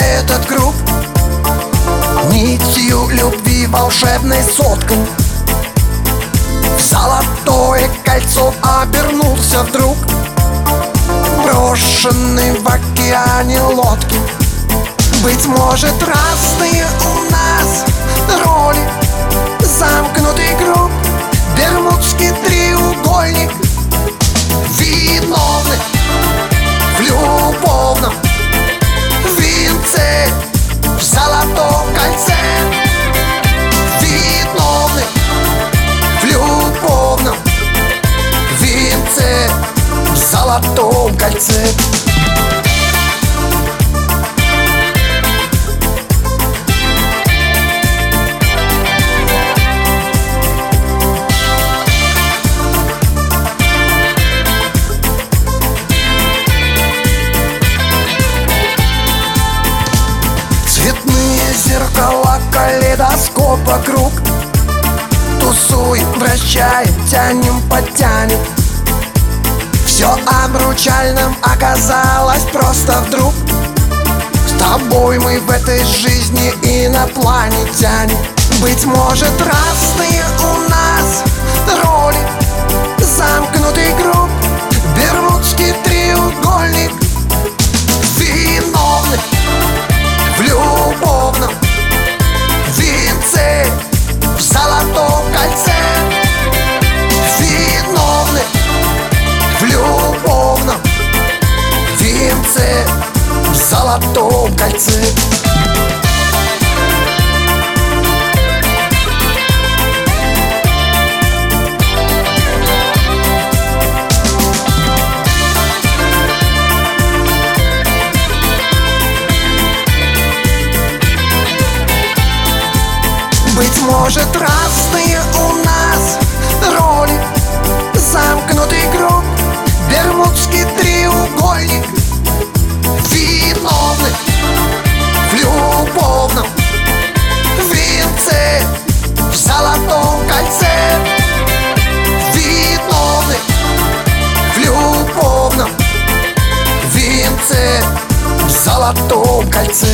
этот круг нитью любви волшебной соткан. В золотое кольцо обернулся вдруг брошенный в океане лодки. Быть может, разные у нас роли, замкнутый круг, бермудский треугольник. Виновны в любовном венце, в золотом кольце. Виновны в любовном венце, в золотом кольце. Зеркала, калейдоскоп вокруг, тусуем, вращаем, тянем, подтянем. Все обручальным оказалось просто вдруг. С тобой мы в этой жизни инопланетяне. Быть может, разные у нас роли, замкнутый круг, бермудский треугольник. Виновны в любовном венце, в золотом кольце. Виновны в любовном венце, в золотом кольце. Быть может, разные у нас роли, замкнутый круг, бермудский треугольник. Виновны в любовном венце, в золотом кольце. Виновны в любовном венце, в золотом кольце.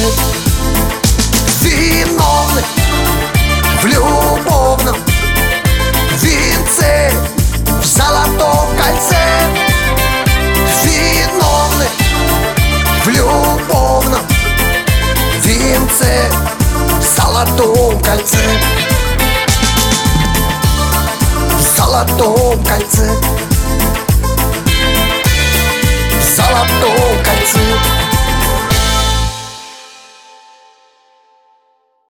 Виновны в любовном венце, в золотом кольце. Виновны в любовном венце, в золотом кольце. В золотом кольце.